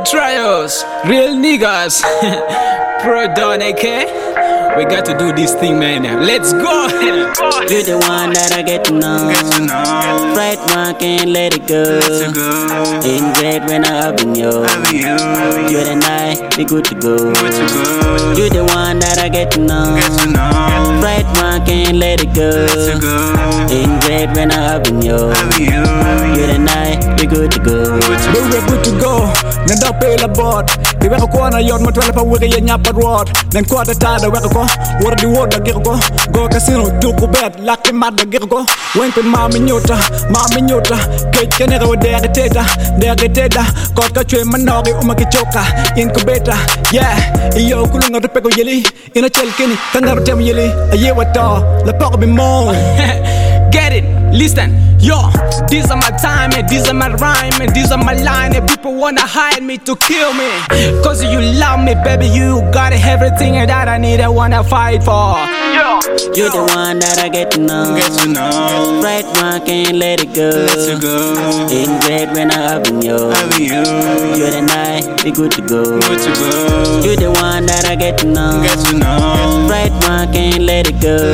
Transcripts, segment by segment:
Trios, real niggas. Pro Don AK. We got to do this thing, man. Let's go. You're the one that I get to know. Right one, can't let it go. In great when I have in you. You're the night, be good to go. You're the one that I get to know. Right one, can't let it go. In great when I have in you. You're the night, be good to go. We're good to go. Nenda pela board. Di weka ko na yon matwala pa weka ya nyapa road. Nen ko da tada weka ko. Wora di woda geko ko. Go casino do ko bet lucky mad geko ko. Wen pe mami nyota. Kate kene go de teta. Ko ka chwe manogi umaki choka. Incubator. Yeah. Iyo kulunga de peko yeli. Ina chel kini tangaru tem yeli. Aye wata. La poko bi mo. Get it, listen, yo. These are my time and these are my rhyme and these are my line and people wanna hide me to kill me. Cause you love me, baby, you got everything that I need, I wanna fight for. You're the one that I get to know. Right one, can't let it go. In great when I have in you. You're the night, be good to go. You're the one that I get to know. Right one, can't let it go.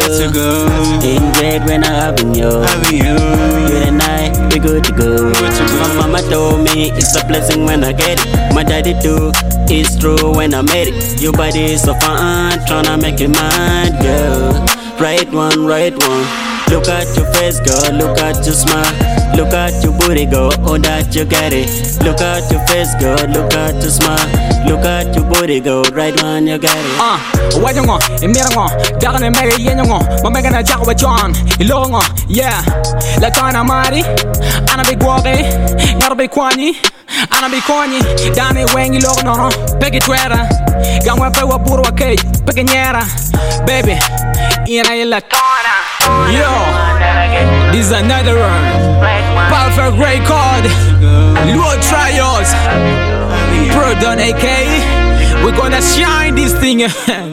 In great when I have in you. You're the night, be good to go. My mama told me it's a blessing when I get it. My daddy too, it's true when I made it. Your body is so fine, tryna make it mine, girl. Right one. Look at your face, girl, look at your smile. Look at your booty, girl, oh that you get it. Look at your face, girl, look at your smile. Look at your booty, girl, right one, you get it. Why you want? Imirango, Dagan and Mary Yengo, Mamma na Jack with John, Ilongo, yeah. Latana Mari, Anna Big Woggy, Not Big Kwani, Anna Big Kwani, Danny Wang Ilono, Peggy Twera, Gamma Pewa Burwa Cake, Peganera, baby, Ina Latana. Yo, this is another one. Perfect record. Lord Trios. Pro Don AK. We're gonna shine this thing.